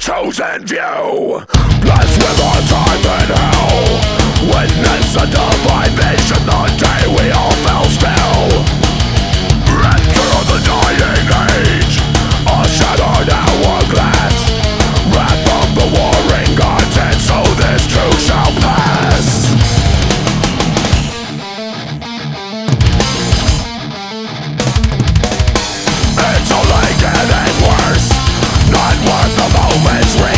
chosen few, blessed with our time in hell. Witness a divine mission, the day we all fell still. Enter the dying age, a shattered hourglass, wrath from the warring gods, and so this too shall pass. It's only getting worse, not worth the moment's